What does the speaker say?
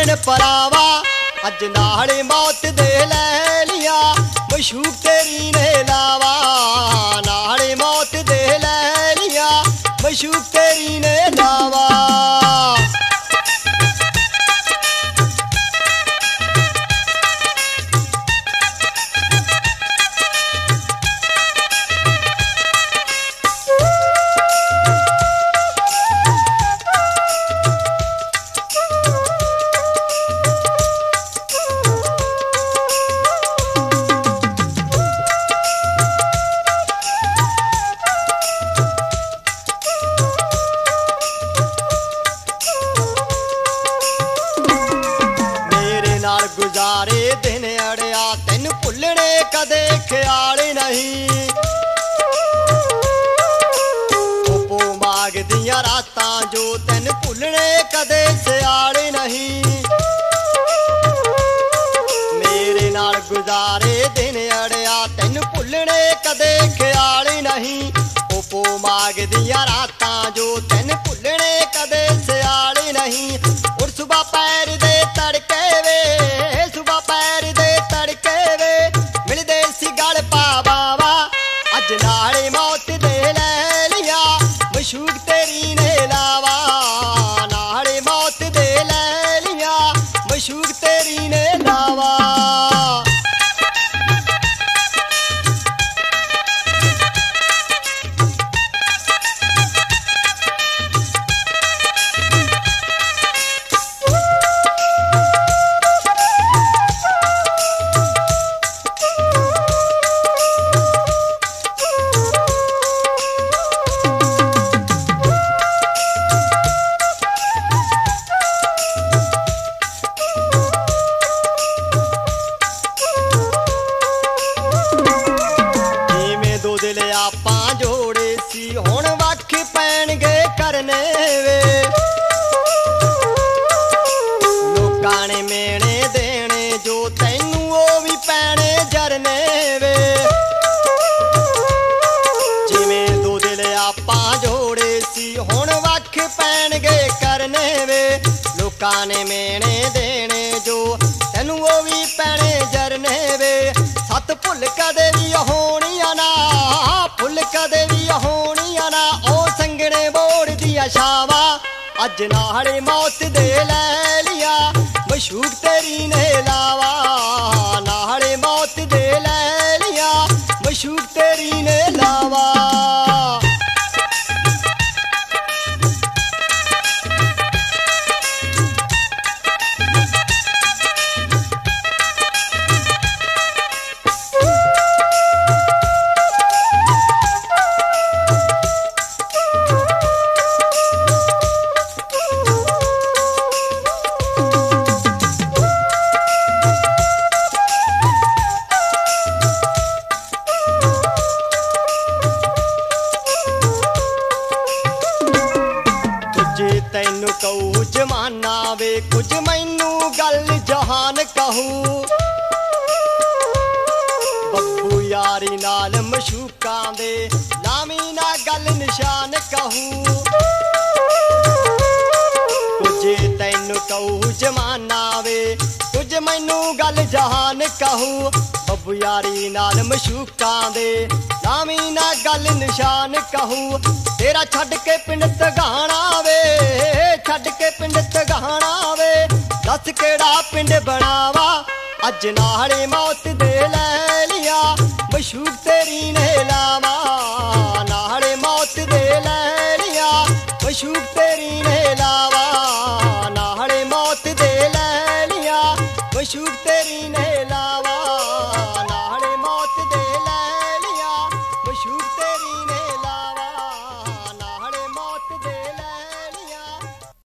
भैन भरावा अज नाले मौत दे लै लिया मशूक तेरी ने लावा नाले मौत दे लै लिया मशूक तेरी ने लावा। गुजारे दिन अड़िया तेन भुलने कदे ख्याल नहीं पो माग दियां रातां जो तेन भुलने कदे स्याल नहीं। मेरे नाल गुजारे दिन अड़िया तेन भुलने कदे ख्याल नहीं पो माग दियां रातां जो तेन भुलने कदे स्याल नहीं। और सुबह पैर दे तड़के वे नाले मौत दे लै लिया मशूक तेरी ने लावा नाले मौत दे लै लिया मशूक तेरी ने लावा। आपां जोड़े सी हुण वख पैणगे करने वे लोकां ने मेणे देने जो तैनू ओ भी पैणे जरने वे। जिवें दो दिल आपां जोड़े सी हुण वख पैणगे करने वे लोकां ने मेणे देने जो तैनू ओ भी पैणे जरने वे। सत भुल कदे भी होणियां ना फुल कदे भी होणियां ना ओ संगने बोड़ दिया छावा अज नाले मौत दे लै लिया मशूक तेरी ने लावा नाले मौत दे लै लिया मशूक तेरी ने लावा। तैनू कहू जमाना वे कुछ मैनू गल जहान कहू बब्बू यारी नाल मशूकां दे लामी ना गल निशान कहू। कुछ तैनू कहू जमाना वे कुछ मैनू गल जहान कहू बब्बू यारी नाल मशूकां दे लामी ना गल निशान कहू। तेरा छड़ के पिंड तगाना वे छड़ के पिंड तगाना वे दस केड़ा पिंड बनावा अज नाले मौत दे लै लिया मशूक तेरी ने लावा नाले मौत दे लै लिया मशूक तेरी ने लावा नाले मौत दे लै लिया मशूक तेरी ने लावा।